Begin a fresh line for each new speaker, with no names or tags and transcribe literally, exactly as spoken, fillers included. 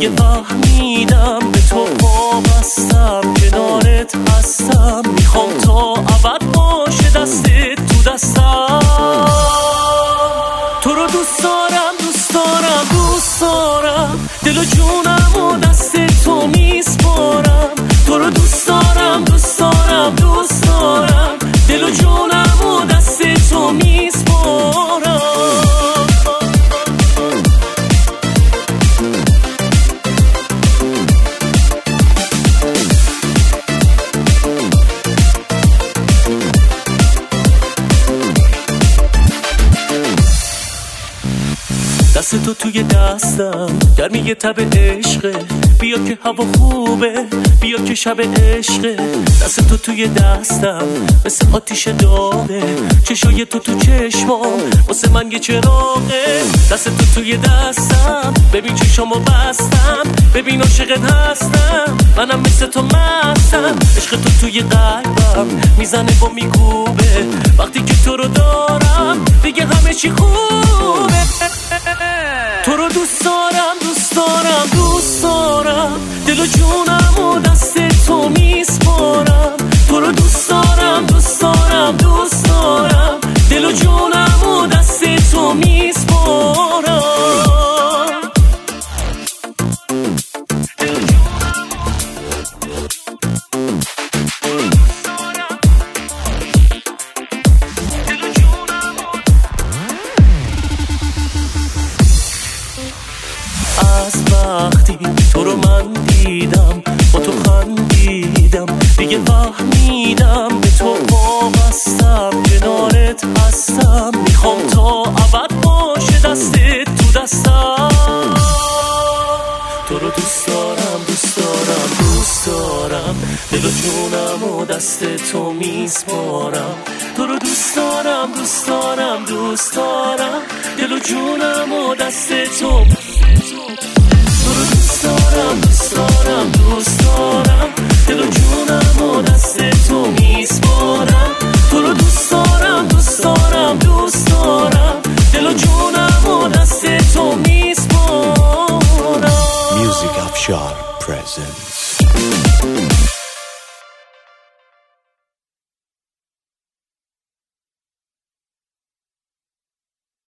دیگه فهمیدم به تو وابستم، کنارت هستم، میخوام تا ابد باشه دستت تو دستم. تو رو دوست دارم دوست دارم دوست دارم، دل و جونم و دست تو میسپارم. تو رو دوست دارم دوست دارم دوست دارم، دل و جونم و دست تو میسپارم. دست تو توی دستم، گرمی تب عشقه، بیا که هوا خوبه، بیا که شب عشقه. دست تو توی دستم مثل آتیش داغه، چشای تو تو چشمام واسه من یه چراغه. دست تو توی دستم، ببین چشامو بستم، ببین عاشقت هستم، منم مثل تو مستم. عشق تو توی قلبم میزنه و میکوبه، وقتی که تو رو دارم دیگه همه چی خوبه. تو رو دوست دارم دوست دارم دوست دارم، دل و جونم و دست تو میسپارم. تو رو دوست دارم دوست دارم دوست دارم، دل و جونم و دست تو میسپارم. از وقتی تو رو من دیدم، با تو خندیدم، دیگه فهمیدم به تو وابستم، کنارت هستم، میخوام تا ابد باشه دستت تو دستم. تو رو دوست دارم دوست دارم دوست دارم، دل و جونم و دست تو میسپارم. تو رو دوست دارم دوست دارم دوست دارم، دل و جونم و دست تو. تو رو دوست دارم دوست دارم دوست دارم، دل و جونم و دست تو میسپارم. تو رو دوست دارم دوست دارم دوست دارم، دل و جونم و دست تو میسپارم.
Music Afshar presents